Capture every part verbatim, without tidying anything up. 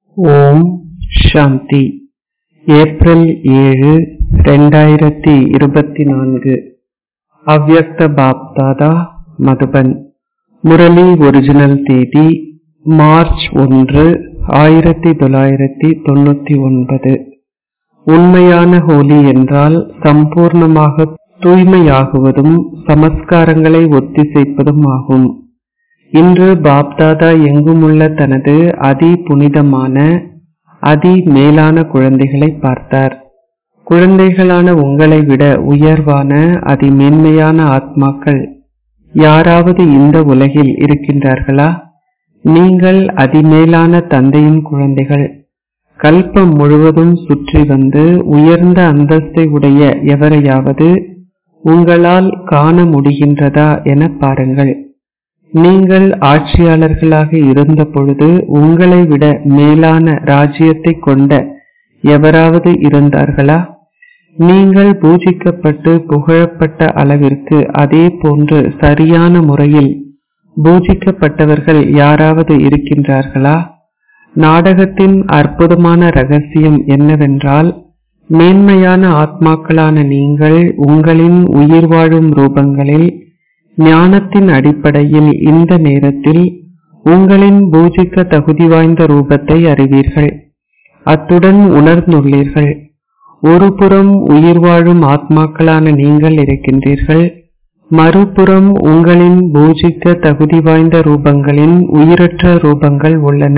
ஓம் சாந்தி. April ஏழு ரெண்டாயிரத்தி இருபத்தி நான்கு. அவ்யக்த பாப்தாதா, மதுபன். முரளி ஒரிஜினல் தேதி மார்ச் ஒன்று ஆயிரத்தி தொள்ளாயிரத்தி தொண்ணூத்தி ஒன்பது. உண்மையான ஹோலி என்றால் சம்பூர்ணமாக தூய்மையாகுவதும் சமஸ்காரங்களை ஒத்திசைப்பதும் ஆகும். இன்று பாப்தாதா எங்குமுள்ள தனது அதி புனிதமான அதி மேலான குழந்தைகளை பார்த்தார். குழந்தைகளான உங்களை விட உயர்வான அதி மேன்மையான ஆத்மாக்கள் யாராவது இந்த உலகில் இருக்கின்றார்களா? நீங்கள் அதிமேலான தந்தையின் குழந்தைகள். கல்பம் முழுவதும் சுற்றி வந்து உயர்ந்த அந்தஸ்தை உடைய எவரையாவது உங்களால் காண முடிகின்றதா என பாருங்கள். நீங்கள் ஆட்சியாளர்களாக இருந்த பொழுது உங்களை விட மேலான ராஜ்யத்தை கொண்ட எவராவது இருந்தார்களா? நீங்கள் பூஜிக்கப்பட்டு புகழப்பட்ட அளவிற்கு அதே போன்று சரியான முறையில் பூஜிக்கப்பட்டவர்கள் யாராவது இருக்கின்றார்களா? நாடகத்தின் அற்புதமான ரகசியம் என்னவென்றால், மேன்மையான ஆத்மாக்களான நீங்கள் உங்களின் உயிர் வாழும் ரூபங்களில் ஞானத்தின் அடிப்படையில் இந்த நேரத்தில் உங்களின் பூஜிக்க தகுதி வாய்ந்த ரூபத்தை அறிவீர்கள். அத்துடன் உணர்ந்துள்ளீர்கள். ஒரு புறம் உயிர் வாழும் ஆத்மாக்களான நீங்கள் இருக்கின்றீர்கள், மறுபுறம் உங்களின் பூஜிக்க தகுதி வாய்ந்த ரூபங்களின் உயிரற்ற ரூபங்கள் உள்ளன.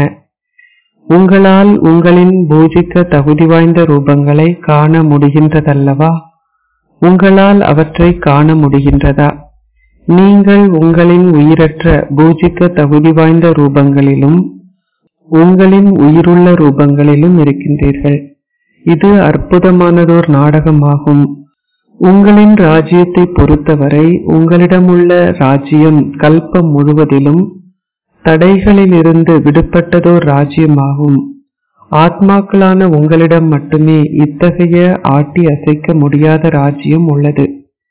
உங்களால் உங்களின் பூஜிக்க தகுதி வாய்ந்த ரூபங்களை காண முடிகின்றதல்லவா? உங்களால் அவற்றை காண முடிகின்றதா? நீங்கள் உங்களின் உயிரற்ற பூஜிக்க தகுதி வாய்ந்த ரூபங்களிலும் உங்களின் உயிருள்ள ரூபங்களிலும் இருக்கின்றீர்கள். இது அற்புதமானதோர் நாடகமாகும். உங்களின் ராஜ்யத்தை பொறுத்தவரை உங்களிடமுள்ள ராஜ்யம் கல்பம் முழுவதிலும் தடைகளிலிருந்து விடுபட்டதோர் ராஜ்யமாகும். ஆத்மாக்களான உங்களிடம் மட்டுமே இத்தகைய ஆட்டி அசைக்க முடியாத ராஜ்யம் உள்ளது.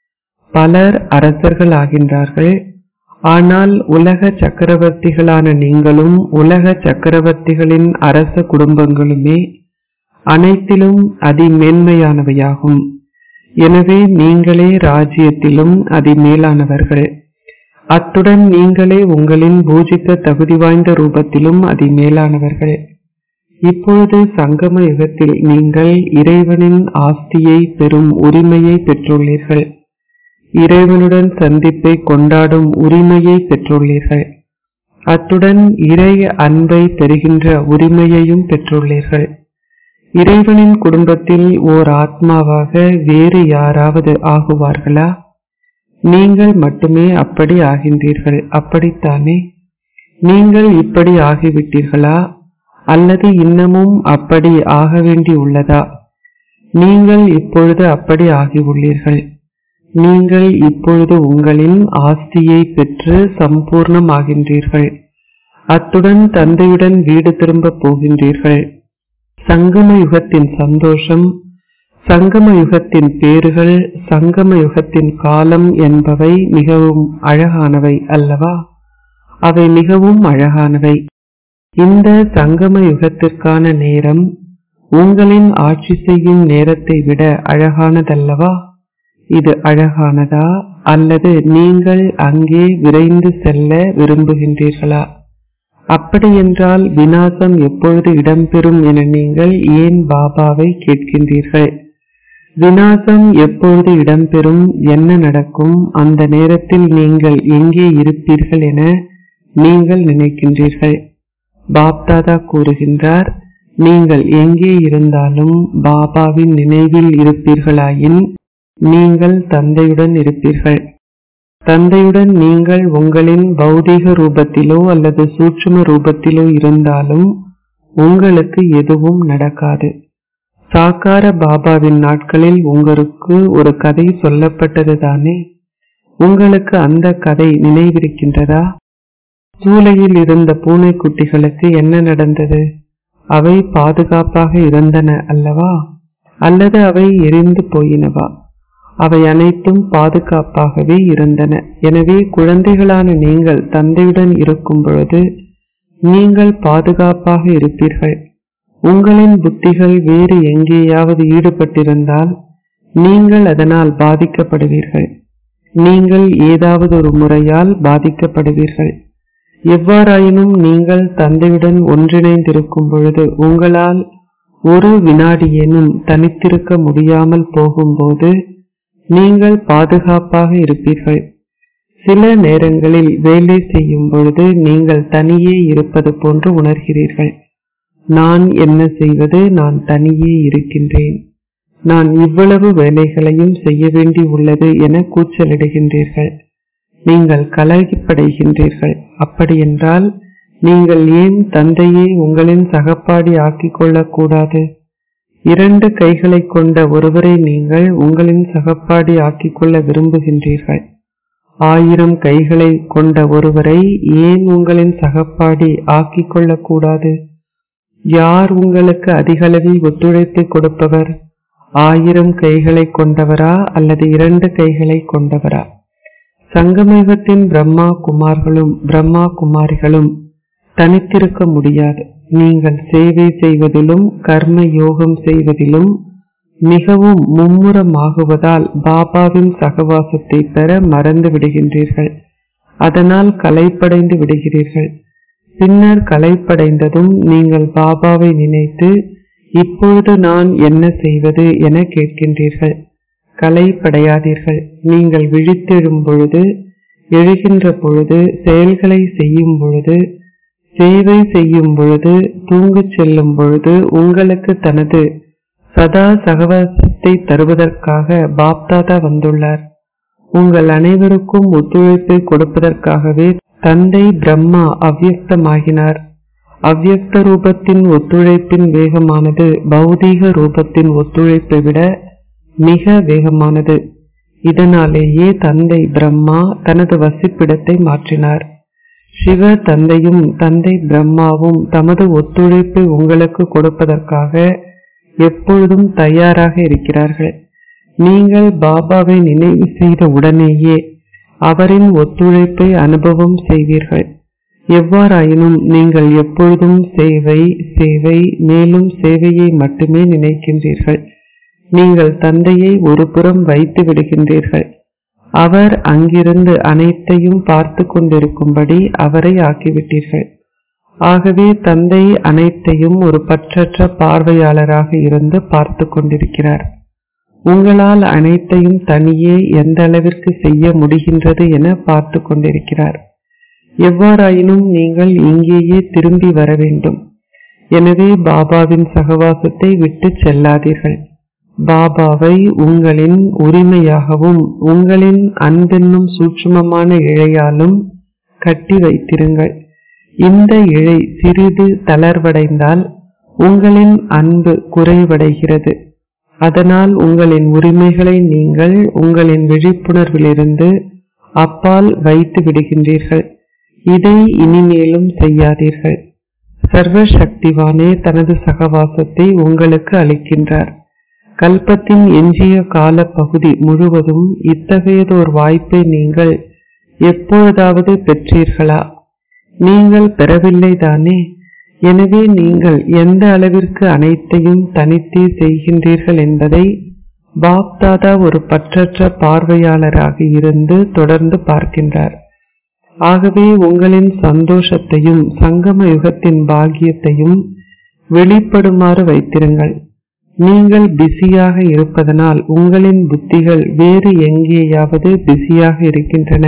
பலர் அரசர்கள் ஆகின்றார்கள். ஆனால் உலக சக்கரவர்த்திகளான நீங்களும் உலக சக்கரவர்த்திகளின் அரச குடும்பங்களுமே அனைத்திலும் அதிமேன்மையானவையாகும். எனவே நீங்களே ராஜ்யத்திலும் அதிமேலானவர்கள். அத்துடன் நீங்களே உங்களின் பூஜிக்க தகுதி வாய்ந்த ரூபத்திலும் அதிமேலானவர்கள். இப்பொழுது சங்கம யுகத்தில் நீங்கள் இறைவனின் ஆஸ்தியை பெறும் உரிமையை பெற்றுள்ளீர்கள். இறைவனுடன் சந்திப்பை கொண்டாடும் உரிமையை பெற்றுள்ளீர்கள். அத்துடன் இறை அன்பை பெறுகின்ற உரிமையையும் பெற்றுள்ளீர்கள். இறைவனின் குடும்பத்தில் ஓர் ஆத்மாவாக வேறு யாராவது ஆகுவார்களா? நீங்கள் மட்டுமே அப்படி ஆகின்றீர்கள், அப்படித்தானே? நீங்கள் இப்படி ஆகிவிட்டீர்களா அல்லது இன்னமும் அப்படி ஆக வேண்டி உள்ளதா? நீங்கள் இப்பொழுது அப்படி ஆகியுள்ளீர்கள். நீங்கள் இப்பொழுது உங்களின் ஆஸ்தியை பெற்று சம்பூர்ணமாகின்றீர்கள். அத்துடன் தந்தையுடன் வீடு திரும்ப போகின்றீர்கள். சங்கம யுகத்தின் சந்தோஷம், சங்கம யுகத்தின் பேறுகள், சங்கம யுகத்தின் காலம் என்பவை மிகவும் அழகானவை அல்லவா? அவை மிகவும் அழகானவை. இந்த சங்கம யுகத்திற்கான நேரம் உங்களின் ஆட்சி செய்யும் நேரத்தை விட அழகானதல்லவா? இது அழகானதா அல்லது நீங்கள் அங்கே விரைந்து செல்ல விரும்புகின்றீர்களா? அப்படியென்றால் விநாசம் எப்பொழுது இடம்பெறும் என நீங்கள் ஏன் பாபாவை கேட்கின்றீர்கள்? விநாசம் எப்பொழுது இடம்பெறும், என்ன நடக்கும், அந்த நேரத்தில் நீங்கள் எங்கே இருப்பீர்கள் என நீங்கள் நினைக்கின்றீர்கள். பாப்தாதா கூறுகின்றார், நீங்கள் எங்கே இருந்தாலும் பாபாவின் நினைவில் இருப்பீர்களாயின் நீங்கள் தந்தையுடன் இருப்பீர்கள். தந்தையுடன் நீங்கள் உங்களின் பௌதீக ரூபத்திலோ அல்லது சூட்சும ரூபத்திலோ இருந்தாலும் உங்களுக்கு எதுவும் நடக்காது. சாக்கார பாபாவின் நாட்களில் உங்களுக்கு ஒரு கதை சொல்லப்பட்டது தானே? உங்களுக்கு அந்த கதை நினைவிருக்கின்றதா? சூளையில் இருந்த பூனைக்குட்டிகளுக்கு என்ன நடந்தது? அவை பாதுகாப்பாக இருந்தன அல்லவா? அல்லது அவை எரிந்து போயினவா? அவை அனைத்தும் பாதுகாப்பாகவே இருந்தன. எனவே குழந்தைகளான நீங்கள் தந்தையுடன் இருக்கும் பொழுது நீங்கள் பாதுகாப்பாக இருப்பீர்கள். உங்களின் புத்திகள் வேறு எங்கேயாவது ஈடுபட்டிருந்தால் நீங்கள் அதனால் பாதிக்கப்படுவீர்கள். நீங்கள் ஏதாவது ஒரு முறையால் பாதிக்கப்படுவீர்கள். எவ்வாறாயினும் நீங்கள் தந்தையுடன் ஒன்றிணைந்திருக்கும் பொழுது உங்களால் ஒரு வினாடியேனும் தனித்திருக்க முடியாமல் போகும்போது நீங்கள் பாதுகாப்பாக இருப்பீர்கள். சில நேரங்களில் வேலை செய்யும் பொழுது நீங்கள் தனியே இருப்பது போன்று உணர்கிறீர்கள். நான் என்ன செய்வது, நான் தனியே இருக்கின்றேன், நான் இவ்வளவு வேலைகளையும் செய்ய வேண்டி உள்ளது என கூச்சலிடுகின்றீர்கள். நீங்கள் கலகிப்படைகின்றீர்கள். அப்படியென்றால் நீங்கள் ஏன் தந்தையை உங்களின் சகப்பாடி ஆக்கிக் கொள்ளக்கூடாது? இரண்டு கைகளை கொண்ட ஒருவரை நீங்கள் உங்களின் சகப்பாடி ஆக்கிக் கொள்ள விரும்புகின்றீர்கள். ஆயிரம் கைகளை கொண்ட ஒருவரை ஏன் உங்களின் சகப்பாடி ஆக்கிக் கொள்ளக்கூடாது? யார் உங்களுக்கு அதிகளவில் ஒத்துழைப்பை கொடுப்பவர்? ஆயிரம் கைகளை கொண்டவரா அல்லது இரண்டு கைகளை கொண்டவரா? சங்கமயுகத்தின் பிரம்மா குமார்களும் பிரம்மா குமாரிகளும் தனித்திருக்க முடியாது. நீங்கள் சேவை செய்வதிலும் கர்ம யோகம் செய்வதிலும் மிகவும் மும்முரமாகுவதால் பாபாவின் சகவாசத்தை பெற மறந்து விடுகின்றீர்கள். அதனால் களைப்படைந்து விடுகிறீர்கள். பின்னர் களைப்படைந்ததும் நீங்கள் பாபாவை நினைத்து இப்பொழுது நான் என்ன செய்வது என கேட்கின்றீர்கள். களைப்படையாதீர்கள். நீங்கள் விழித்தெழும் பொழுது, எழுகின்ற பொழுது, செயல்களை செய்யும் பொழுது, சேவை செய்யும் பொழுது, தூங்கச் செல்லும் பொழுது உங்களுக்கு தனது சதா சகவாசத்தை தருவதற்காக பாப்தாதா வந்துள்ளார். உங்கள் அனைவருக்கும் ஒத்துழைப்பை கொடுப்பதற்காகவே தந்தை பிரம்மா அவ்யக்தமாகினார். அவ்யக்த ரூபத்தின் ஒத்துழைப்பின் வேகமானது பௌதீக ரூபத்தின் ஒத்துழைப்பை விட மிக வேகமானது. இதனாலேயே தந்தை பிரம்மா தனது வசிப்பிடத்தை மாற்றினார். சிவ தந்தையும் தந்தை பிரம்மாவும் தமது ஒத்துழைப்பை உங்களுக்கு கொடுப்பதற்காக எப்பொழுதும் தயாராக இருக்கிறார்கள். நீங்கள் பாபாவை நினைவு செய்த உடனேயே அவரின் ஒத்துழைப்பை அனுபவம் செய்வீர்கள். எவ்வாறாயினும் நீங்கள் எப்பொழுதும் சேவை சேவை மேலும் சேவையை மட்டுமே நினைக்கின்றீர்கள். நீங்கள் தந்தையை ஒரு புறம் வைத்து விடுகின்றீர்கள். அவர் அங்கிருந்து அனைத்தையும் பார்த்து கொண்டிருக்கும்படி அவரை ஆக்கிவிட்டீர்கள். ஆகவே தந்தை அனைத்தையும் ஒரு பற்றற்ற பார்வையாளராக இருந்து பார்த்து கொண்டிருக்கிறார். உங்களால் அனைத்தையும் தனியே எந்த அளவிற்கு செய்ய முடிகின்றது என பார்த்து கொண்டிருக்கிறார். எவ்வாறாயினும் நீங்கள் இங்கேயே திரும்பி வர வேண்டும். எனவே பாபாவின் சகவாசத்தை விட்டு செல்லாதீர்கள். பாபாவை உங்களின் உரிமையாகவும் உங்களின் அன்பென்னும் சூட்சுமமான இழையாலும் கட்டி வைத்திருங்கள். இந்த இழை சிறிது தளர்வடைந்தால் உங்களின் அன்பு குறைவடைகிறது. அதனால் உங்களின் உரிமைகளை நீங்கள் உங்களின் விழிப்புணர்விலிருந்து அப்பால் வைத்து விடுகின்றீர்கள். இதை இனிமேலும் செய்யாதீர்கள். சர்வ சக்திவானே தனது சகவாசத்தை உங்களுக்கு அளிக்கின்றார். கல்பத்தின் எஞ்சிய கால பகுதி முழுவதும் இத்தகையதோர் வாய்ப்பை நீங்கள் எப்பொழுதாவது பெற்றீர்களா? நீங்கள் பெறவில்லை தானே? எனவே நீங்கள் எந்த அளவிற்கு அனைத்தையும் தனித்தே செய்கின்றீர்கள் என்பதை பாப்தாதா ஒரு பற்றற்ற பார்வையாளராக இருந்து தொடர்ந்து பார்க்கின்றார். ஆகவே உங்களின் சந்தோஷத்தையும் சங்கம யுகத்தின் பாக்கியத்தையும் வெளிப்படுமாறு வைத்திருங்கள். நீங்கள் பிஸியாக இருப்பதனால் உங்களின் புத்திகள் வேறு எங்கேயாவது பிஸியாக இருக்கின்றன.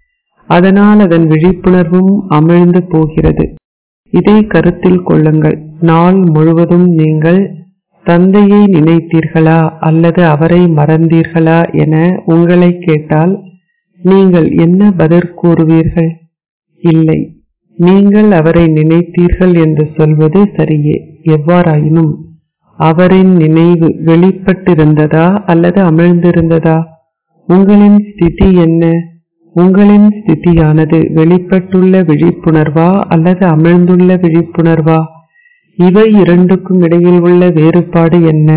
அதனால் அதன் விழிப்புணர்வும் அமிழ்ந்து போகிறது. இதை கருத்தில் கொள்ளுங்கள். நாள் முழுவதும் நீங்கள் தந்தையை நினைத்தீர்களா அல்லது அவரை மறந்தீர்களா என உங்களை கேட்டால் நீங்கள் என்ன பதில் கூறுவீர்கள்? இல்லை, நீங்கள் அவரை நினைத்தீர்கள் என்று சொல்வது சரியே. எவ்வாறாயினும் அவரின் நினைவு வெளிப்பட்டிருந்ததா அல்லது அமிழ்ந்திருந்ததா? உங்களின் ஸ்திதி என்ன? உங்களின் ஸ்திதியானது வெளிப்பட்டுள்ள விழிப்புணர்வா அல்லது அமிழ்ந்துள்ள விழிப்புணர்வா? இவை இரண்டுக்கும் இடையில் உள்ள வேறுபாடு என்ன?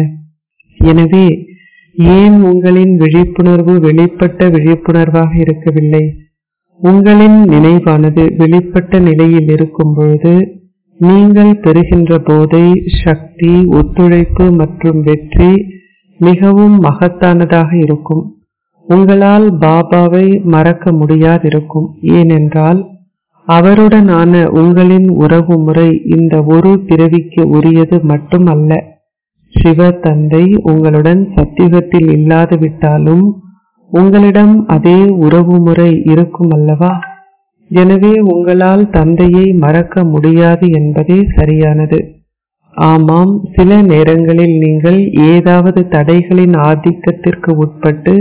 எனவே ஏன் உங்களின் விழிப்புணர்வு வெளிப்பட்ட விழிப்புணர்வாக இருக்கவில்லை? உங்களின் நினைவானது வெளிப்பட்ட நிலையில் இருக்கும் பொழுது நீங்கள் பெறுகின்ற போதை, சக்தி, ஒத்துழைப்பு மற்றும் வெற்றி மிகவும் மகத்தானதாக இருக்கும். உங்களால் பாபாவை மறக்க முடியாதிருக்கும். ஏனென்றால் அவருடனான உங்களின் உறவு முறை இந்த ஒரு பிறவிக்கு உரியது மட்டுமல்ல. சிவ தந்தை உங்களுடன் சத்தியுகத்தில் இல்லாது விட்டாலும் உங்களிடம் அதே உறவு முறை இருக்கும் அல்லவா? எனவே உங்களால் தந்தையை மறக்க முடியாது என்பதே சரியானது. ஆமாம், சில நேரங்களில் நீங்கள் ஏதாவது தடைகளின் ஆதிக்கத்திற்கு உட்பட்டு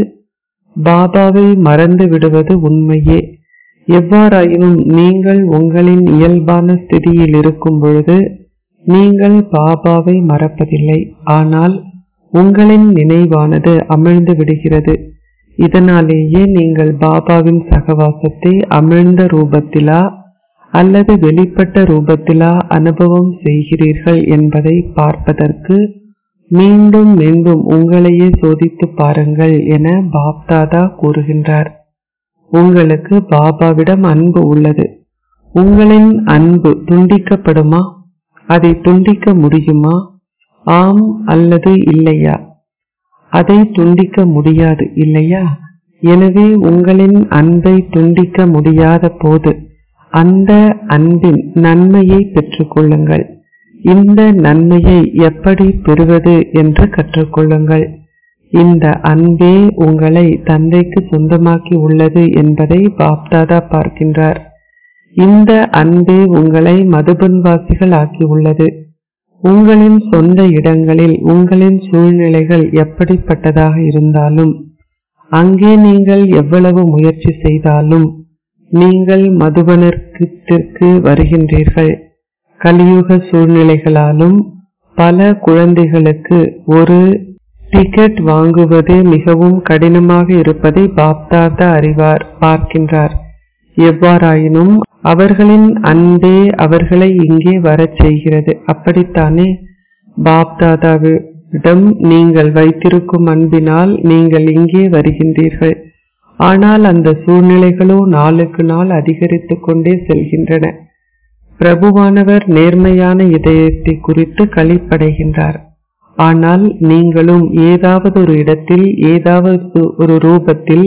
பாபாவை மறந்து விடுவது உண்மையே. எவ்வாறாயினும் நீங்கள் உங்களின் இயல்பான ஸ்திதியில் இருக்கும் பொழுது நீங்கள் பாபாவை மறப்பதில்லை. ஆனால் உங்களின் நினைவானது அமிழ்ந்து விடுகிறது. இதனாலேயே நீங்கள் பாபாவின் சகவாசத்தை அமிழ்ந்த ரூபத்திலா அல்லது வெளிப்பட்ட ரூபத்திலா அனுபவம் செய்கிறீர்கள் என்பதை பார்ப்பதற்கு மீண்டும் மீண்டும் உங்களையே சோதித்து பாருங்கள் என பாப்தாதா கூறுகின்றார். உங்களுக்கு பாபாவிடம் அன்பு உள்ளது. உங்களின் அன்பு துண்டிக்கப்படுமா? அதை துண்டிக்க முடியுமா? ஆம் அல்லது இல்லையா? அதை துண்டிக்க முடியாது, இல்லையா? எனவே உங்களின் அன்பை துண்டிக்க முடியாத போது அந்த அன்பின் நன்மையை பெற்றுக்கொள்ளுங்கள். இந்த நன்மையை எப்படி பெறுவது என்று கற்றுக்கொள்ளுங்கள். இந்த அன்பே உங்களை தந்தைக்கு சொந்தமாக்கி உள்ளது என்பதை பாப்தாதா பார்க்கின்றார். இந்த அன்பே உங்களை மதுபன்வாசிகள் ஆக்கி உள்ளது. உங்களின் சொந்த இடங்களில் உங்களின் சூழ்நிலைகள் எப்படிப்பட்டதாக இருந்தாலும், அங்கே நீங்கள் எவ்வளவு முயற்சி செய்தாலும் நீங்கள் மதுபனத்திற்கு வருகின்றீர்கள். கலியுக சூழ்நிலைகளாலும் பல குழந்தைகளுக்கு ஒரு டிக்கெட் வாங்குவது மிகவும் கடினமாக இருப்பதை பாப்தாதா அறிவார், பார்க்கின்றார். எவ்வாறாயினும் அவர்களின் அன்பே அவர்களை இங்கே வரச் செய்கிறது. அப்படித்தானே? பாப்தாதாவிடம் நீங்கள் வைத்திருக்கும் அன்பினால் நீங்கள் இங்கே வருகின்றீர்கள். ஆனால் அந்த சூழ்நிலைகளோ நாளுக்கு நாள் அதிகரித்து கொண்டே செல்கின்றன. பிரபுவானவர் நேர்மையான இதயத்தை குறித்து களிப்படைகின்றார். ஆனால் நீங்களும் ஏதாவது ஒரு இடத்தில் ஏதாவது ஒரு ரூபத்தில்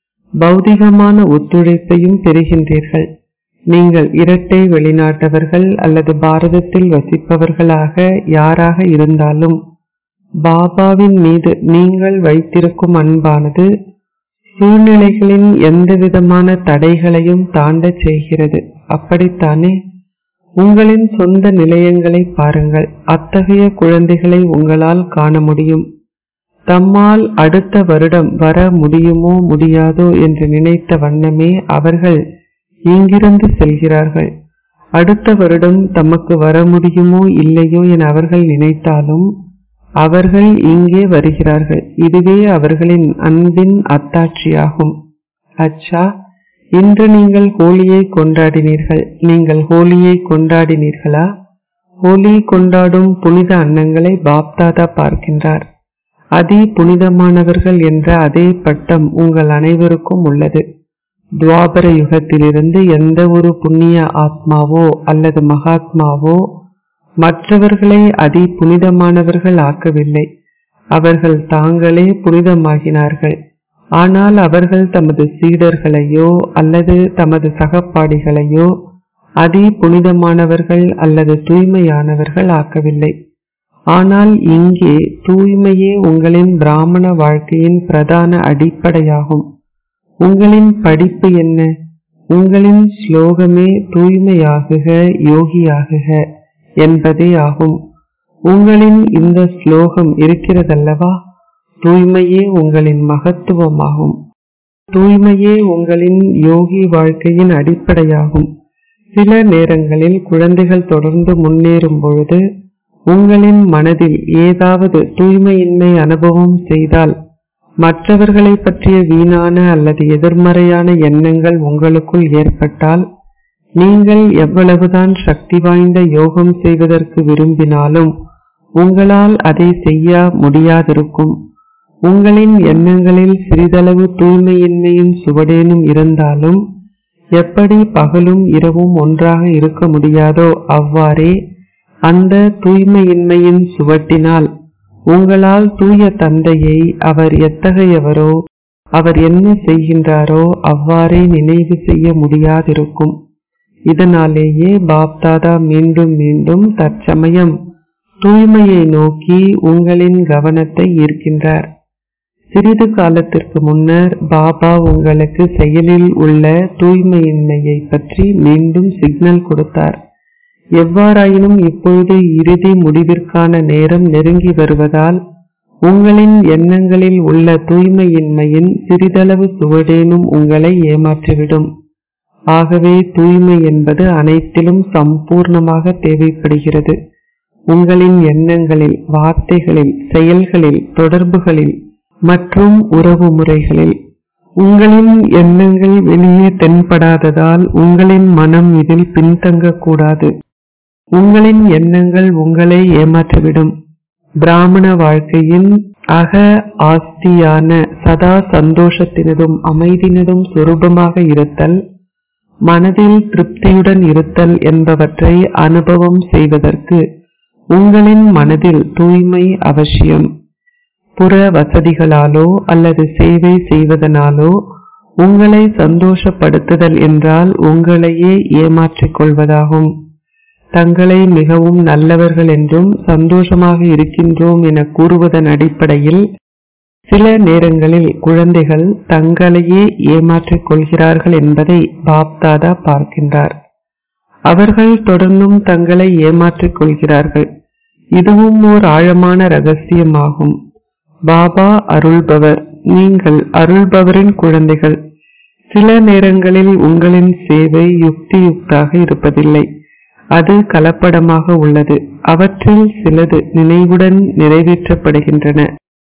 பௌதிகமான ஒத்துழைப்பையும் பெறுகின்றீர்கள். நீங்கள் இரட்டை வெளிநாட்டவர்கள் அல்லது பாரதத்தில் வசிப்பவர்களாக யாராக இருந்தாலும் பாபாவின் மீது நீங்கள் வைத்திருக்கும் அன்பானது சூழ்நிலைகளின் எந்தவிதமான தடைகளையும் தாண்டச் செய்கிறது. அப்படித்தானே? உங்களின் சொந்த நிலையங்களை பாருங்கள். அத்தகைய குழந்தைகளை உங்களால் காண முடியும். தம்மால் அடுத்த வருடம் வர முடியுமோ முடியாதோ என்று நினைத்த வண்ணமே அவர்கள் இங்கிருந்து செல்கிறார்கள். அடுத்த வருடம் தமக்கு வர முடியுமோ இல்லையோ என அவர்கள் நினைத்தாலும் அவர்கள் இங்கே வருகிறார்கள். இதுவே அவர்களின் அன்பின் அத்தாட்சியாகும். அச்சா, இன்று நீங்கள் ஹோலியை கொண்டாடினீர்கள். நீங்கள் ஹோலியை கொண்டாடினீர்களா? ஹோலி கொண்டாடும் புனித அன்னங்களை பாப்தாதா பார்க்கின்றார். அதி புனிதமானவர்கள் என்ற அதே பட்டம் உங்கள் அனைவருக்கும் உள்ளது. துவாபர யுகத்திலிருந்து எந்த ஒரு புண்ணிய ஆத்மாவோ அல்லது மகாத்மாவோ மற்றவர்களை அதி புனிதமானவர்கள் ஆக்கவில்லை. அவர்கள் தாங்களே புனிதமாகினார்கள். ஆனால் அவர்கள் தமது சீடர்களையோ அல்லது தமது சகப்பாடிகளையோ அதி புனிதமானவர்கள் அல்லது தூய்மையானவர்கள் ஆக்கவில்லை. ஆனால் இங்கே தூய்மையே உங்களின் பிராமண வாழ்க்கையின் பிரதான அடிப்படையாகும். உங்களின் படிப்பு என்ன? உங்களின் ஸ்லோகமே தூய்மையாகுக, யோகியாகுக என்பதே ஆகும். உங்களின் இந்த ஸ்லோகம் இருக்கிறதல்லவா? தூய்மையே உங்களின் மகத்துவமாகும். தூய்மையே உங்களின் யோகி வாழ்க்கையின் அடிப்படையாகும். சில நேரங்களில் குழந்தைகள் தொடர்ந்து முன்னேறும் பொழுது உங்களின் மனதில் ஏதாவது தூய்மையின்மை அனுபவம் செய்தால், மற்றவர்களை பற்றிய வீணான அல்லது எதிர்மறையான எண்ணங்கள் உங்களுக்குள் ஏற்பட்டால், நீங்கள் எவ்வளவுதான் சக்தி வாய்ந்த யோகம் செய்வதற்கு விரும்பினாலும் உங்களால் அதை செய்ய முடியாதிருக்கும். உங்களின் எண்ணங்களில் சிறிதளவு தூய்மையின்மையின் சுவடேனும் இருந்தாலும் எப்படி பகலும் இரவும் ஒன்றாக இருக்க முடியாதோ அவ்வாறே அந்த தூய்மையின்மையின் சுவட்டினால் உங்களால் தூய தந்தையை அவர் எத்தகையவரோ அவர் என்ன செய்கின்றாரோ அவ்வாறே நினைவு செய்ய முடியாதிருக்கும். இதனாலேயே பாப்தாதா மீண்டும் மீண்டும் தற்சமயம் தூய்மையை நோக்கி உங்களின் கவனத்தை ஈர்க்கின்றார். சிறிது காலத்திற்கு முன்னர் பாபா உங்களுக்கு செயலில் உள்ள தூய்மையின்மையை பற்றி மீண்டும் சிக்னல் கொடுத்தார். எவ்வாறாயினும் இப்பொழுது இறுதி முடிவிற்கான நேரம் நெருங்கி வருவதால் உங்களின் எண்ணங்களில் உள்ள தூய்மையின்மையின் சிறிதளவு சுவடேனும் உங்களை ஏமாற்றிவிடும். ஆகவே தூய்மை என்பது அனைத்திலும் சம்பூர்ணமாக தேவைப்படுகிறது. உங்களின் எண்ணங்களில், வார்த்தைகளில், செயல்களில், தொடர்புகளில் மற்றும் உறவு முறைகளில். உங்களின் எண்ணங்கள் வெளியே தென்படாததால் உங்களின் மனம் இதில் பின்தங்கக்கூடாது. உங்களின் எண்ணங்கள் உங்களை ஏமாற்றிவிடும். பிராமண வாழ்க்கையின் அக ஆஸ்தியான சதா சந்தோஷத்தினதும் அமைதியினதும் சொரூபமாக இருத்தல், மனதில் திருப்தியுடன் இருத்தல் என்பவற்றை அனுபவம் செய்வதற்கு உங்களின் மனதில் தூய்மை அவசியம். புற வசதிகளாலோ அல்லது சேவை செய்வதனாலோ உங்களை சந்தோஷப்படுத்துதல் என்றால் உங்களையே ஏமாற்றிக் கொள்வதாகும். தங்களை மிகவும் நல்லவர்கள் என்றும் சந்தோஷமாக இருக்கின்றோம் என கூறுவதன் அடிப்படையில் சில நேரங்களில் குழந்தைகள் தங்களையே ஏமாற்றிக் கொள்கிறார்கள் என்பதை பாப்தாதா பார்க்கின்றார். அவர்கள் தொடர்ந்தும் தங்களை ஏமாற்றிக் கொள்கிறார்கள். இதுவும் ஓர் ஆழமான ரகசியமாகும். பாபா அருள்பவர், நீங்கள் அருள்பவரின் குழந்தைகள். சில நேரங்களில் உங்களின் சேவை யுக்தியுக்தாக இருப்பதில்லை, அது கலப்படமாக உள்ளது. அவற்றில் சிலது நினைவுடன் நிறைவேற்றப்படுகின்றன,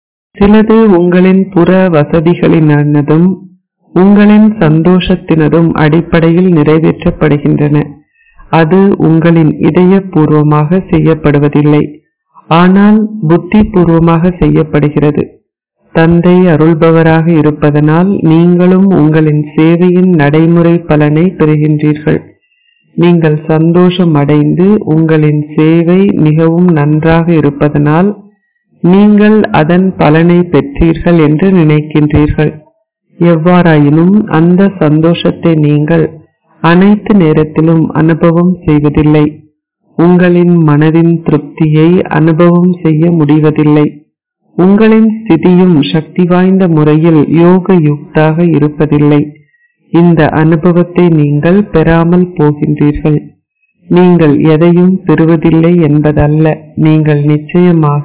சிலது உங்களின் புற வசதிகளினதும் உங்களின் சந்தோஷத்தினதும் அடிப்படையில் நிறைவேற்றப்படுகின்றன. அது உங்களின் இதயபூர்வமாக செய்யப்படுவதில்லை, ஆனால் புத்தி பூர்வமாக செய்யப்படுகிறது. தந்தை அருள்பவராக இருப்பதனால் நீங்களும் உங்களின் சேவையின் நடைமுறை பலனை பெறுகின்றீர்கள். நீங்கள் சந்தோஷம் அடைந்து உங்களின் சேவை மிகவும் நன்றாக இருப்பதனால் நீங்கள் அதன் பலனை பெற்றீர்கள் என்று நினைக்கின்றீர்கள். எவ்வாறாயினும் அந்த சந்தோஷத்தை நீங்கள் அனைத்து நேரத்திலும் அனுபவம் செய்வதில்லை. உங்களின் மனதின் திருப்தியை அனுபவம் செய்ய முடிவதில்லை. உங்களின் ஸ்திதியும் சக்தி வாய்ந்த முறையில் யோக யுக்தாக இருப்பதில்லை. இந்த அனுபவத்தை நீங்கள் பெறாமல் போகின்றீர்கள். நீங்கள் எதையும் பெறுவதில்லை என்பதல்ல, நீங்கள் நிச்சயமாக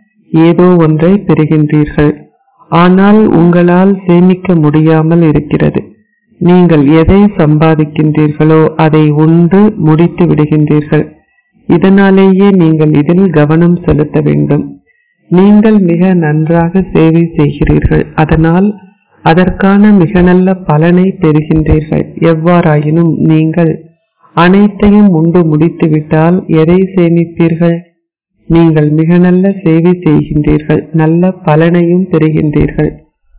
ஏதோ ஒன்றை பெறுகின்றீர்கள், ஆனால் உங்களால் சேமிக்க முடியாமல் இருக்கிறது. நீங்கள் எதை சம்பாதிக்கின்றீர்களோ அதை உண்டு முடித்து விடுகின்றீர்கள். இதனாலேயே நீங்கள் இதில் கவனம் செலுத்த வேண்டும். நீங்கள் மிக நன்றாக சேவை செய்கிறீர்கள், அதனால் அதற்கான மிக நல்ல பலனை பெறுகின்றீர்கள். எவ்வாறாயினும் நீங்கள் அனைத்தையும் உண்டு முடித்துவிட்டால் எதை சேமிப்பீர்கள்? நீங்கள் மிக நல்ல சேவை செய்கின்றீர்கள், நல்ல பலனையும் பெறுகின்றீர்கள்.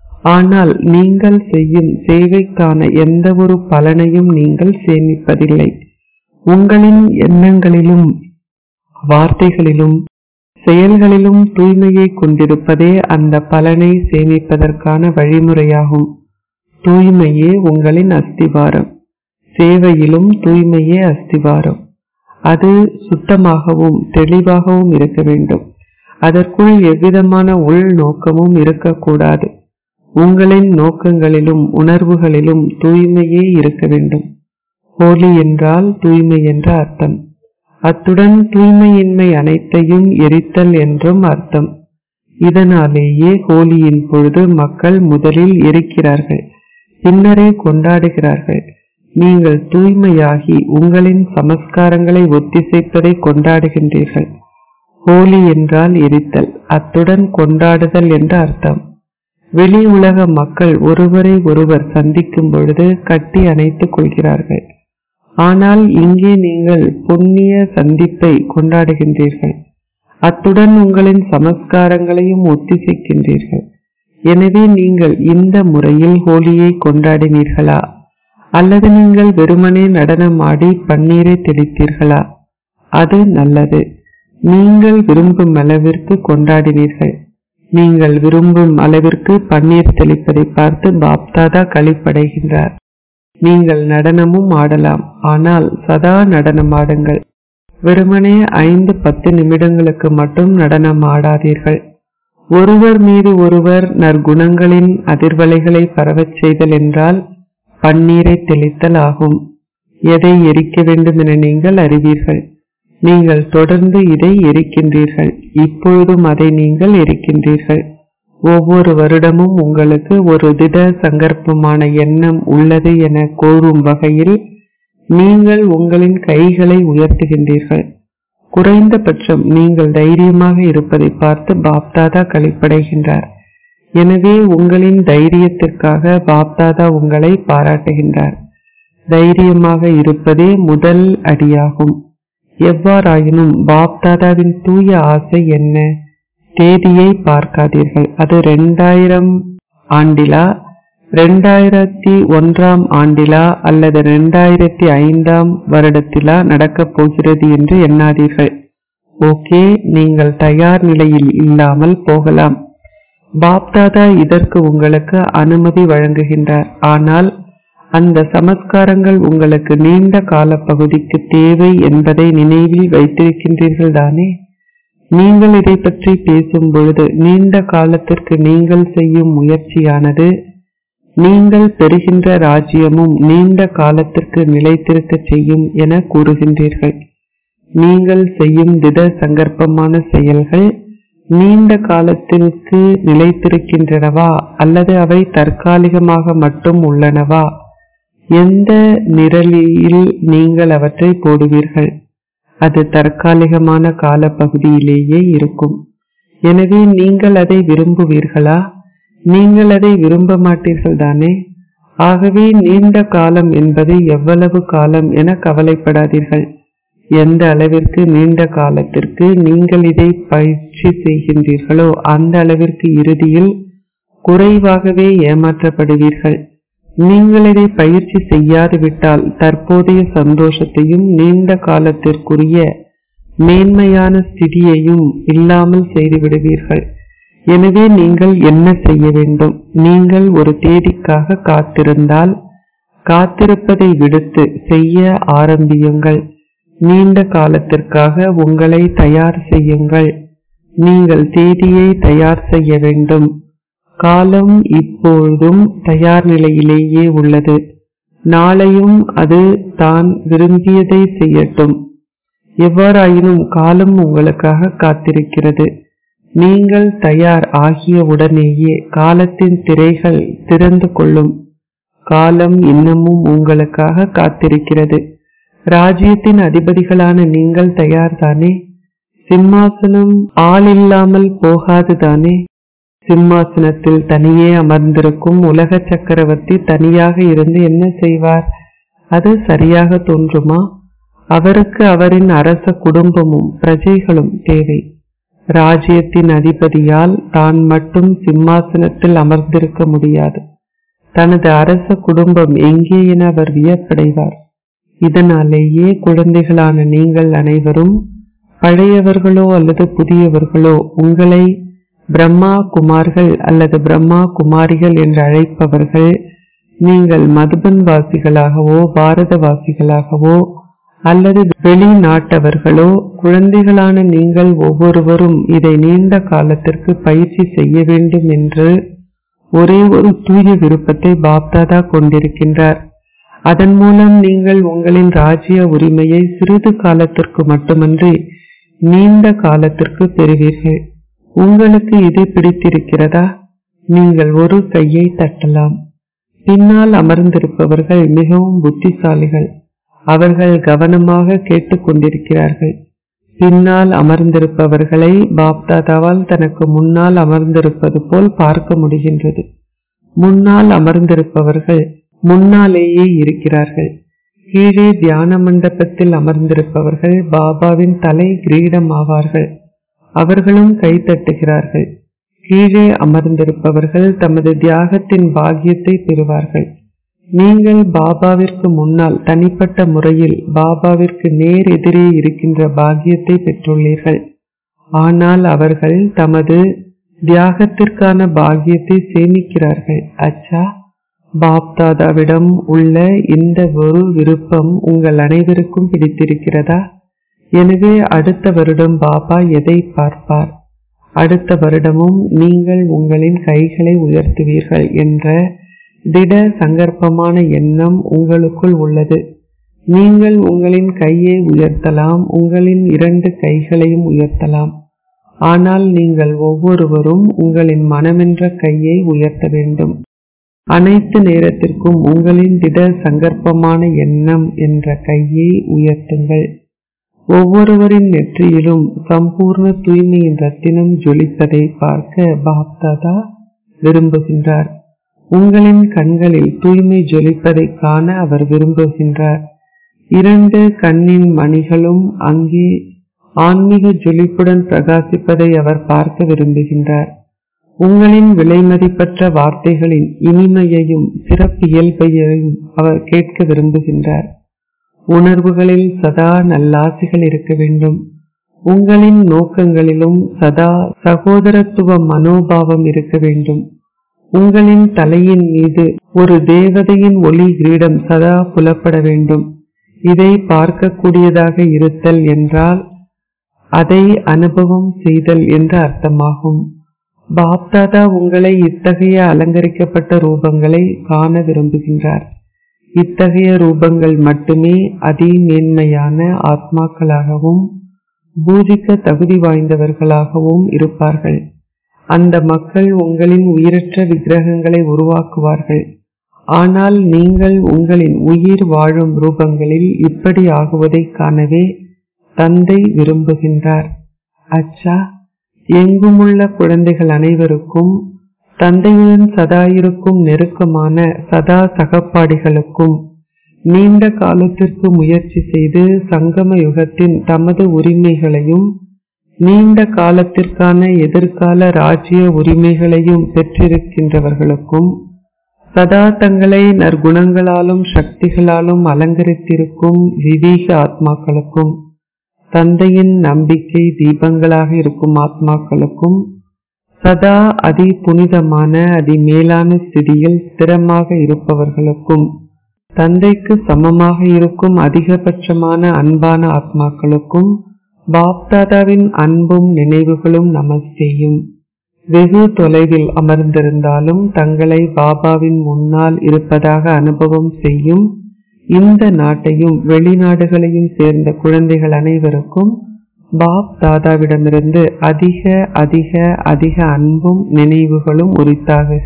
ஆனால் நீங்கள் செய்யும் சேவைக்கான எந்த ஒரு பலனையும் நீங்கள் சேமிப்பதில்லை. உங்களின் எண்ணங்களிலும் வார்த்தைகளிலும் செயல்களிலும் தூய்மையை கொண்டிருப்பதே அந்த பலனை சேமிப்பதற்கான வழிமுறையாகும். தூய்மையே உங்களின் அஸ்திவாரம். சேவையிலும் தூய்மையே அஸ்திவாரம். அது சுத்தமாகவும் தெளிவாகவும் இருக்க வேண்டும். அதற்குள் எவ்விதமான உள் நோக்கமும் இருக்கக்கூடாது. உங்களின் நோக்கங்களிலும் உணர்வுகளிலும் தூய்மையே இருக்க வேண்டும். ஹோலி என்றால் தூய்மை என்ற அர்த்தம். அத்துடன் தூய்மையின்மை அனைத்தையும் எரித்தல் என்றும் அர்த்தம். இதனாலேயே ஹோலியின் பொழுது மக்கள் முதலில் எரிக்கிறார்கள், பின்னரே கொண்டாடுகிறார்கள். நீங்கள் தூய்மையாகி உங்களின் சமஸ்காரங்களை ஒத்திசைப்பதை கொண்டாடுகின்றீர்கள். ஹோலி என்றால் எரித்தல், அத்துடன் கொண்டாடுதல் என்ற அர்த்தம். வெளி உலக மக்கள் ஒருவரை ஒருவர் சந்திக்கும் பொழுது கட்டி அணைத்துக் கொள்கிறார்கள். ஆனால் இங்கே நீங்கள் புண்ணிய சந்திப்பை கொண்டாடுகின்றீர்கள். அத்துடன் உங்களின் சமஸ்காரங்களையும் ஒத்திசைக்கின்றீர்கள். எனவே நீங்கள் இந்த முறையில் ஹோலியை கொண்டாடினீர்களா? அல்லது நீங்கள் வெறுமனே நடனமாடி பன்னீரை தெளித்தீர்களா? அது நல்லது. நீங்கள் விரும்பும் அளவிற்கு கொண்டாடினீர்கள். நீங்கள் விரும்பும் அளவிற்கு பன்னீர் தெளிப்பதை பார்த்து பாப்தாதா களிப்படைகின்றார். நீங்கள் நடனமும் ஆடலாம், ஆனால் சதா நடனமாடுங்கள். வெறுமனே ஐந்து பத்து நிமிடங்களுக்கு மட்டும் நடனம் ஆடாதீர்கள். ஒருவர் மீது ஒருவர் நற்குணங்களின் அதிர்வலைகளை பரவச் செய்தல் என்றால் பன்னீரை தெளித்தல் ஆகும். எதை எரிக்க வேண்டும் என நீங்கள் அறிவீர்கள். நீங்கள் தொடர்ந்து இதை எரிக்கின்றீர்கள். இப்பொழுதும் அதை நீங்கள் எரிக்கின்றீர்கள். ஒவ்வொரு வருடமும் உங்களுக்கு ஒரு திட சங்கற்பமான எண்ணம் உள்ளது என கூறும் வகையில் நீங்கள் உங்களின் கைகளை உயர்த்துகின்றீர்கள். குறைந்தபட்சம் நீங்கள் தைரியமாக இருப்பதை பார்த்து பாப்தாதா களிப்படைகின்றார். எனவே உங்களின் தைரியத்திற்காக பாப்தாதா உங்களை பாராட்டுகின்றார். தைரியமாக இருப்பதே முதல் அடியாகும். எவ்வாறாயினும் பாப்தாதாவின் தூய ஆசை என்ன? தேதியை பார்க்காதீர்கள். அது இரண்டாயிரம் ஆண்டிலா, இரண்டாயிரத்தி ஒன்றாம் ஆண்டிலா அல்லது இரண்டாயிரத்தி ஐந்தாம் வருடத்திலா நடக்கப் போகிறது என்று எண்ணாதீர்கள். ஓகே, நீங்கள் தயார் நிலையில் இல்லாமல் போகலாம். பாப்தாதா இதற்கு உங்களுக்கு அனுமதி வழங்குகின்றார். ஆனால் அந்த சமஸ்காரங்கள் உங்களுக்கு நீண்ட கால பகுதிக்கு தேவை என்பதை நினைவில் வைத்திருக்கின்றீர்கள் தானே? நீங்கள் இதை பற்றி பேசும் பொழுது நீண்ட காலத்திற்கு நீங்கள் செய்யும் முயற்சியானது நீங்கள் பெறுகின்ற ராஜ்யமும் நீண்ட காலத்திற்கு நிலைத்திருக்க செய்யும் என கூறுகின்றீர்கள். நீங்கள் செய்யும் திட சங்கற்பமான செயல்கள் நீண்ட காலத்திற்கு நிலைத்திருக்கின்றனவா அல்லது அவை தற்காலிகமாக மட்டும் உள்ளனவா? எந்த நிரலில் நீங்கள் அவற்றை போடுவீர்கள்? அது தற்காலிகமான கால பகுதியிலேயே இருக்கும். எனவே நீங்கள் அதை விரும்புவீர்களா? நீங்கள் அதை விரும்ப மாட்டீர்கள் தானே? ஆகவே நீண்ட காலம் என்பது எவ்வளவு காலம் என கவலைப்படாதீர்கள். எந்த அளவிற்கு நீண்ட காலத்திற்கு நீங்கள் இதை பயிற்சி செய்கின்றீர்களோ அந்த அளவிற்கு இறுதியில் குறைவாகவே ஏமாற்றப்படுவீர்கள். நீங்கள் இதை பயிற்சி செய்யாது விட்டால் தற்போதைய சந்தோஷத்தையும் நீண்ட காலத்திற்குரிய மேன்மையான ஸ்திதியையும் இல்லாமல் செய்து விடுவீர்கள். எனவே நீங்கள் என்ன செய்ய வேண்டும்? நீங்கள் ஒரு தேதிக்காக காத்திருந்தால் காத்திருப்பதை விடுத்து செய்ய ஆரம்பியுங்கள். நீண்ட காலத்திற்காக உங்களை தயார் செய்யுங்கள். நீங்கள் தேதியை தயார் செய்ய வேண்டும். காலம் இப்பொழுதும் தயார் நிலையிலேயே உள்ளது. நாளையும் அது தான் விரும்பியதை செய்யட்டும். எவ்வாறாயினும் காலம் உங்களுக்காக காத்திருக்கிறது. நீங்கள் தயார் ஆகிய உடனேயே காலத்தின் திரைகள் திறந்து கொள்ளும். காலம் இன்னமும் உங்களுக்காக காத்திருக்கிறது. ராஜ்யத்தின் அதிபதிகளான நீங்கள் தயார்தானே? சிம்மாசனம் ஆள் இல்லாமல் போகாது தானே? சிம்மாசனத்தில் தனியே அமர்ந்திருக்கும் உலக சக்கரவர்த்தி தனியாக இருந்து என்ன செய்வார்? அது சரியாக தோன்றுமா? அவருக்கு அவரின் அரச குடும்பமும் பிரஜைகளும் தேவை. ராஜ்யத்தின் அதிபதியால் தான் மட்டும் சிம்மாசனத்தில் அமர்ந்திருக்க முடியாது. தனது அரச குடும்பம் எங்கே என அவர் வியப்படைவார். இதனாலேயே குழந்தைகளான நீங்கள் அனைவரும் பழையவர்களோ அல்லது புதியவர்களோ உங்களை பிரம்மா குமார்கள் அல்லது பிரம்மா குமாரிகள் என்று அழைப்பவர்கள் நீங்கள் மதுபன் வாசிகளாகவோ பாரதவாசிகளாகவோ அல்லது வெளிநாட்டவர்களோ குழந்தைகளான நீங்கள் ஒவ்வொருவரும் இதை நீண்ட காலத்திற்கு பயிற்சி செய்ய வேண்டும் என்று ஒரே ஒரு தூய விருப்பத்தை பாப்தாதா கொண்டிருக்கின்றார். அதன் மூலம் நீங்கள் உங்களின் ராஜ்ய உரிமையை சிறிது காலத்திற்கு மட்டுமன்றி நீண்ட காலத்திற்கு பெறுவீர்கள். உங்களுக்கு இது பிடித்திருக்கிறதா? நீங்கள் ஒரு கையை தட்டலாம். பின்னால் அமர்ந்திருப்பவர்கள் மிகவும் புத்திசாலிகள். அவர்கள் கவனமாக கேட்டுக்கொண்டிருக்கிறார்கள். பின்னால் அமர்ந்திருப்பவர்களை பாப்தாதாவால் தனக்கு முன்னால் அமர்ந்திருப்பது போல் பார்க்க முடிகின்றது. முன்னால் அமர்ந்திருப்பவர்கள் முன்னாலேயே இருக்கிறார்கள். கீழே தியான மண்டபத்தில் அமர்ந்திருப்பவர்கள் பாபாவின் தலை கிரீடம் ஆவார்கள். அவர்களும் கை தட்டுகிறார்கள். கீழே அமர்ந்திருப்பவர்கள் தமது தியாகத்தின் பாக்கியத்தை பெறுவார்கள். நீங்கள் பாபாவிற்கு முன்னால் தனிப்பட்ட முறையில் பாபாவிற்கு நேர் எதிரே இருக்கின்ற பாக்கியத்தை பெற்றுள்ளீர்கள். ஆனால் அவர்கள் தமது தியாகத்திற்கான பாக்கியத்தை சேமிக்கிறார்கள். அச்சா, பாப்தாதாவிடம் உள்ள இந்த ஒரு விருப்பம் உங்கள் அனைவருக்கும் பிடித்திருக்கிறதா? எனவே அடுத்த வருடம் பாபா எதை பார்ப்பார்? அடுத்த வருடமும் நீங்கள் உங்களின் கைகளை உயர்த்துவீர்கள் என்ற திட சங்கற்பமான எண்ணம் உங்களுக்குள் உள்ளது. நீங்கள் உங்களின் கையை உயர்த்தலாம், உங்களின் இரண்டு கைகளையும் உயர்த்தலாம். ஆனால் நீங்கள் ஒவ்வொருவரும் உங்களின் மனமென்ற கையை உயர்த்த வேண்டும். அனைத்து நேரத்திற்கும் உங்களின் திட சங்கற்பமான எண்ணம் என்ற கையை உயர்த்துங்கள். ஒவ்வொருவரின் நெற்றியிலும் சம்பூர்ண தூய்மையின் ரத்தினம் ஜொலிப்பதை பார்க்க பாப்தாதா விரும்புகின்றார். உங்களின் கண்களில் தூய்மை ஜொலிப்பதை காண அவர் விரும்புகின்றார். இரண்டு கண்ணின் மணிகளும் அங்கே ஆன்மீக ஜொலிப்புடன் பிரகாசிப்பதை அவர் பார்க்க விரும்புகின்றார். உங்களின் விலைமதிப்பற்ற வார்த்தைகளின் இனிமையையும் சிறப்பியல்பையையும் அவர் கேட்க விரும்புகின்றார். உணர்வுகளில் சதா நல்லாசிகள் இருக்க வேண்டும். உங்களின் நோக்கங்களிலும் சதா சகோதரத்துவ மனோபாவம் இருக்க வேண்டும். உங்களின் தலையின் மீது ஒரு தேவதையின் ஒளி கிரீடம் சதா புலப்பட வேண்டும். இதை பார்க்கக்கூடியதாக இருத்தல் என்றால் அதை அனுபவம் செய்தல் என்று அர்த்தமாகும். பாப்தாதா உங்களை இத்தகைய அலங்கரிக்கப்பட்ட ரூபங்களை காண விரும்புகின்றார். இத்தகைய ரூபங்கள் மட்டுமே அதிமேன்மையான ஆத்மாக்களாகவும் பூஜிக்க தகுதி வாய்ந்தவர்களாகவும் இருப்பார்கள். அந்த மக்கள் உங்களின் உயிரற்ற விக்கிரகங்களை உருவாக்குவார்கள். ஆனால் நீங்கள் உங்களின் உயிர் வாழும் ரூபங்களில் இப்படி ஆகுவதை காணவே தந்தை விரும்புகின்றார். அச்சா, எங்குமுள்ள குழந்தைகள் அனைவருக்கும் தந்தையுடன் சதா இருக்கும் நெருக்கமான சதா சகப்பாடிகளுக்கும் நீண்ட காலத்திற்கு முயற்சி செய்து சங்கம யுகத்தின் தமது உரிமைகளையும் நீண்ட காலத்திற்கான எதிர்கால ராஜ்ய உரிமைகளையும் பெற்றிருக்கின்றவர்களுக்கும் சதா தங்களை நற்குணங்களாலும் சக்திகளாலும் அலங்கரித்திருக்கும் விவேக ஆத்மாக்களுக்கும் தந்தையின் நம்பிக்கை தீபங்களாக இருக்கும் ஆத்மாக்களுக்கும் சதா அதி புனிதமான அதி மேலான ஸ்திதியில் ஸ்திரமாக இருப்பவர்களுக்கும் தந்தைக்கு சமமாக இருக்கும் அதிகபட்சமான அன்பான ஆத்மாக்களுக்கும் பாப்தாதாவின் அன்பும் நினைவுகளும் நமஸ்தேயும். வெகு தொலைவில் அமர்ந்திருந்தாலும் தங்களை பாபாவின் முன்னால் இருப்பதாக அனுபவம் செய்யும் இந்த நாட்டையும் வெளிநாடுகளையும் சேர்ந்த குழந்தைகள் அனைவருக்கும் பாப் தாதாவிடமிருந்து அதிக அதிக அதிக அன்பும் நினைவுகளும் உரித்தாகுக.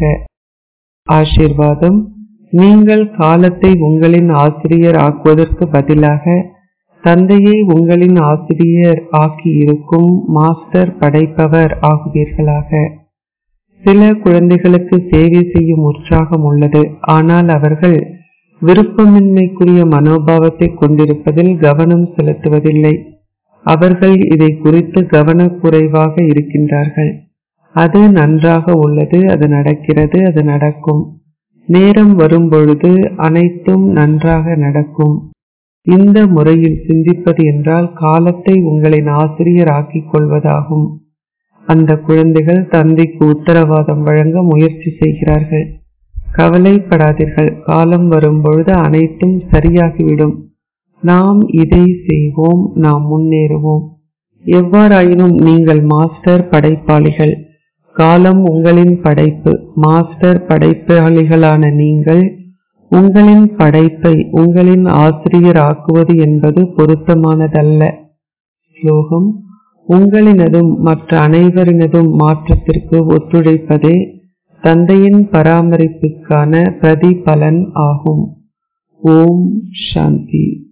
ஆசீர்வாதம். நீங்கள் காலத்தை உங்களின் ஆசிரியர் ஆக்குவதற்கு பதிலாக தந்தையை உங்களின் ஆசிரியர் ஆக்கி இருக்கும் மாஸ்டர் படைப்பவர் ஆகுவீர்களாக. சில குழந்தைகளுக்கு சேவை செய்யும் உற்சாகம் உள்ளது. ஆனால் அவர்கள் விருப்பமின்மைக்குரிய மனோபாவத்தை கொண்டிருப்பதில் கவனம் செலுத்துவதில்லை. அவர்கள் இதை குறித்து கவனக்குறைவாக இருக்கின்றார்கள். அது நன்றாக உள்ளது, அது நடக்கிறது, அது நடக்கும். நேரம் வரும்பொழுது அனைத்தும் நன்றாக நடக்கும். இந்த முறையில் சிந்திப்பது என்றால் காலத்தை உங்களின் ஆசிரியர் ஆக்கிக் கொள்வதாகும். அந்த குழந்தைகள் தந்தைக்கு உத்தரவாதம் வழங்க முயற்சி செய்கிறார்கள். கவலைப்படாதீர்கள், காலம் வரும்பொழுது அனைத்தும் சரியாகிவிடும். நாம் இதை செய்வோம், நாம் முன்னேறுவோம். எவ்வாறாயினும் நீங்கள் மாஸ்டர் படைப்பாளிகள். காலம் உங்களின் படைப்பு. மாஸ்டர் படைப்பாளிகளான நீங்கள் உங்களின் படைப்பை உங்களின் ஆசிரியர் ஆக்குவது என்பது பொருத்தமானதல்ல. ஸ்லோகம். உங்களினதும் மற்ற அனைவரினதும் மாற்றத்திற்கு ஒத்துழைப்பதே தந்தையின் பராமரிப்புக்கான பிரதிபலன் ஆகும். ஓம் சாந்தி.